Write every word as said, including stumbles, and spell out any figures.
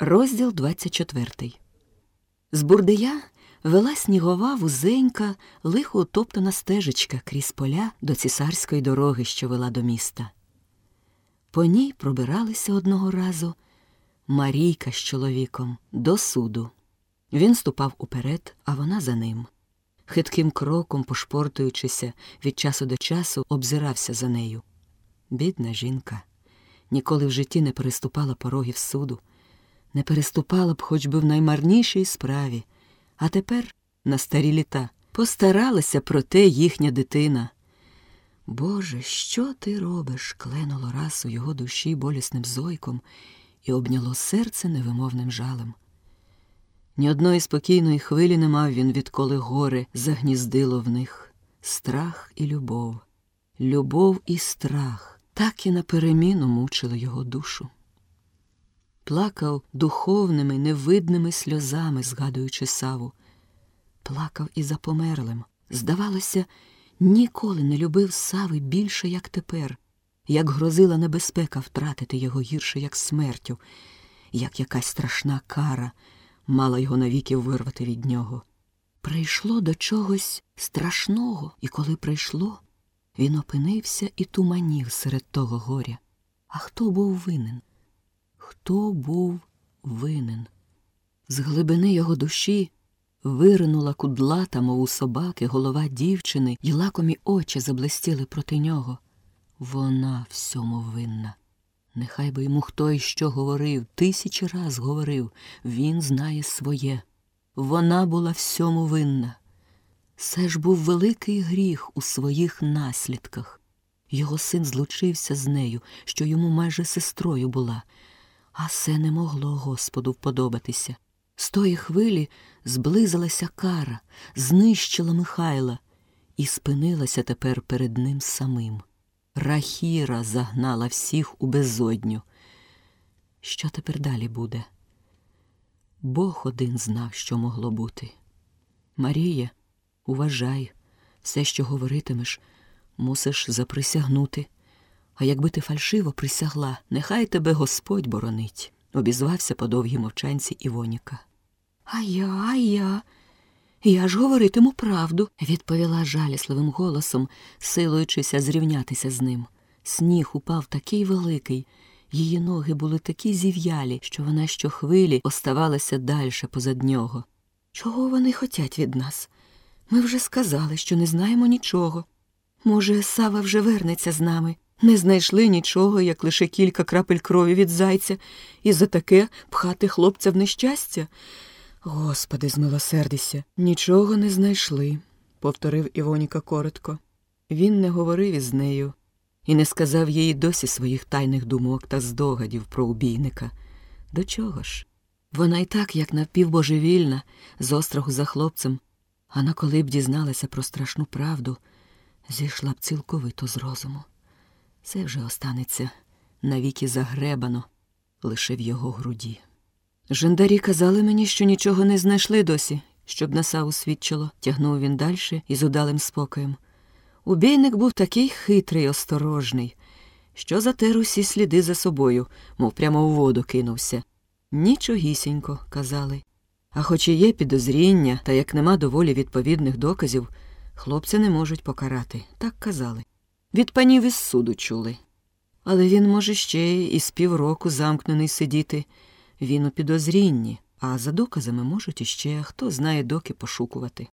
Розділ двадцять четвертий. З Бурдия вела снігова, вузенька, лихо утоптана стежечка крізь поля до цісарської дороги, що вела до міста. По ній пробиралися одного разу Марійка з чоловіком до суду. Він ступав уперед, а вона за ним. Хитким кроком, пошпортуючися, від часу до часу обзирався за нею. Бідна жінка. Ніколи в житті не переступала порогів суду. Не переступала б хоч би в наймарнішій справі. А тепер, на старі літа, постаралася про те їхня дитина. «Боже, що ти робиш?» – кленуло раз у його душі болісним зойком і обняло серце невимовним жалем. Ні одної спокійної хвилі не мав він, відколи горе загніздило в них. Страх і любов, любов і страх так і напереміну мучили його душу. Плакав духовними, невидними сльозами, згадуючи Саву. Плакав і за померлим. Здавалося, ніколи не любив Сави більше, як тепер, як грозила небезпека втратити його гірше, як смертю, як якась страшна кара мала його навіки вирвати від нього. Прийшло до чогось страшного, і коли прийшло, він опинився і туманів серед того горя. А хто був винен? Хто був винен? З глибини його душі виринула кудлата, мов у собаки, голова дівчини, й лакомі очі заблистіли проти нього. Вона всьому винна. Нехай би йому хто і що говорив, тисячі раз говорив, він знає своє. Вона була всьому винна. Це ж був великий гріх у своїх наслідках. Його син злучився з нею, що йому майже сестрою була. А це не могло Господу вподобатися. З тої хвилі зблизилася кара, знищила Михайла і спинилася тепер перед ним самим. Рахіра загнала всіх у безодню. Що тепер далі буде? Бог один знав, що могло бути. Марія, уважай, все, що говоритимеш, мусиш заприсягнути. А якби ти фальшиво присягла, нехай тебе Господь боронить, обізвався по довгій мовчанці Івоніка. А я, а я, я ж говоритиму правду, відповіла жалісливим голосом, силуючися зрівнятися з ним. Сніг упав такий великий, її ноги були такі зів'ялі, що вона щохвилі оставалася дальше позад нього. Чого вони хотять від нас? Ми вже сказали, що не знаємо нічого. Може, Сава вже вернеться з нами? Не знайшли нічого, як лише кілька крапель крові від зайця, і за таке пхати хлопця в нещастя? Господи, змилосердися, нічого не знайшли, повторив Івоніка коротко. Він не говорив із нею і не сказав їй досі своїх тайних думок та здогадів про убійника. До чого ж? Вона й так, як напівбожевільна, з остраху за хлопцем, а на коли б дізналася про страшну правду, зійшла б цілковито з розуму. Це вже останеться навіки загребано лише в його груді. Жандарі казали мені, що нічого не знайшли досі, щоб на Саву свідчило. Тягнув він дальше із удалим спокоєм. Убійник був такий хитрий й осторожний, що затер усі сліди за собою, мов прямо у воду кинувся. Нічогісінько, казали. А хоч і є підозріння, та як нема доволі відповідних доказів, хлопця не можуть покарати, так казали. Від панів із суду чули. Але він може ще і з півроку замкнений сидіти. Він у підозрінні, а за доказами можуть іще, хто знає доки, пошукувати.